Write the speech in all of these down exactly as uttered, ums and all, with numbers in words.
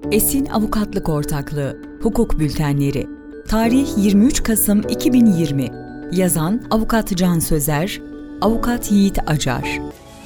Esin Avukatlık Ortaklığı Hukuk Bültenleri Tarih yirmi üç Kasım iki bin yirmi Yazan Avukat Can Sözer, Avukat Yiğit Acar.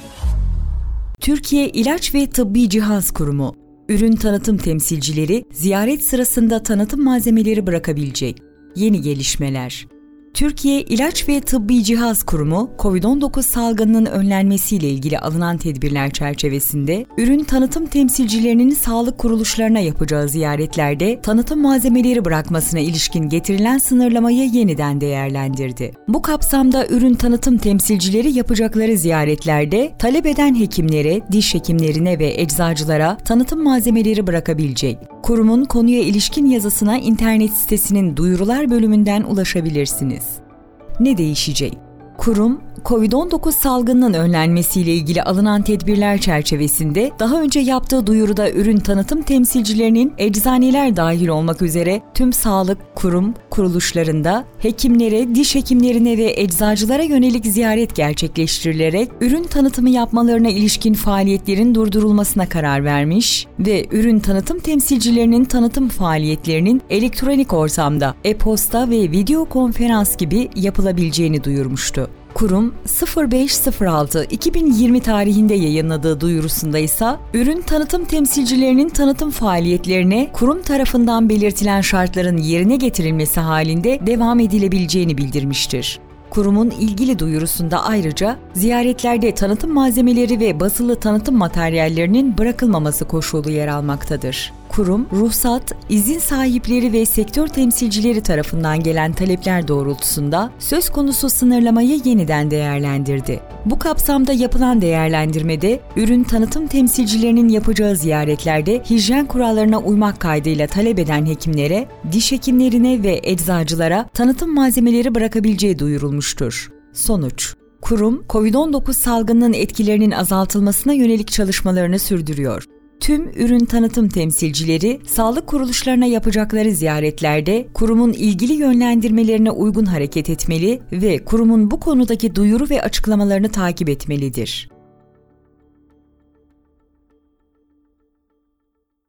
Türkiye İlaç ve Tıbbi Cihaz Kurumu ürün tanıtım temsilcileri ziyaret sırasında tanıtım malzemeleri bırakabilecek. Yeni gelişmeler. Türkiye İlaç ve Tıbbi Cihaz Kurumu, kovid on dokuz salgınının önlenmesiyle ilgili alınan tedbirler çerçevesinde ürün tanıtım temsilcilerinin sağlık kuruluşlarına yapacağı ziyaretlerde tanıtım malzemeleri bırakmasına ilişkin getirilen sınırlamayı yeniden değerlendirdi. Bu kapsamda ürün tanıtım temsilcileri yapacakları ziyaretlerde talep eden hekimlere, diş hekimlerine ve eczacılara tanıtım malzemeleri bırakabilecek. Kurumun konuya ilişkin yazısına internet sitesinin duyurular bölümünden ulaşabilirsiniz. Ne değişecek? Kurum, kovid on dokuz salgınının önlenmesiyle ilgili alınan tedbirler çerçevesinde daha önce yaptığı duyuruda ürün tanıtım temsilcilerinin eczaneler dahil olmak üzere tüm sağlık, kurum, kuruluşlarında hekimlere, diş hekimlerine ve eczacılara yönelik ziyaret gerçekleştirilerek ürün tanıtımı yapmalarına ilişkin faaliyetlerin durdurulmasına karar vermiş ve ürün tanıtım temsilcilerinin tanıtım faaliyetlerinin elektronik ortamda, e-posta ve video konferans gibi yapılabileceğini duyurmuştu. Kurum sıfır beş sıfır altı iki bin yirmi tarihinde yayınladığı duyurusunda ise ürün tanıtım temsilcilerinin tanıtım faaliyetlerine kurum tarafından belirtilen şartların yerine getirilmesi halinde devam edilebileceğini bildirmiştir. Kurumun ilgili duyurusunda ayrıca ziyaretlerde tanıtım malzemeleri ve basılı tanıtım materyallerinin bırakılmaması koşulu yer almaktadır. Kurum, ruhsat, izin sahipleri ve sektör temsilcileri tarafından gelen talepler doğrultusunda söz konusu sınırlamayı yeniden değerlendirdi. Bu kapsamda yapılan değerlendirmede, ürün tanıtım temsilcilerinin yapacağı ziyaretlerde hijyen kurallarına uymak kaydıyla talep eden hekimlere, diş hekimlerine ve eczacılara tanıtım malzemeleri bırakabileceği duyurulmuştur. Sonuç: Kurum, kovid on dokuz salgınının etkilerinin azaltılmasına yönelik çalışmalarını sürdürüyor. Tüm ürün tanıtım temsilcileri, sağlık kuruluşlarına yapacakları ziyaretlerde kurumun ilgili yönlendirmelerine uygun hareket etmeli ve kurumun bu konudaki duyuru ve açıklamalarını takip etmelidir.